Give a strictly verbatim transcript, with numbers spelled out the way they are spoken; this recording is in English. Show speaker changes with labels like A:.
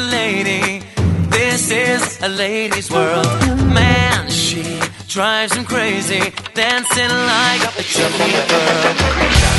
A: lady. This is a lady's world. Man, she drives him crazy, dancing like a chubby girl.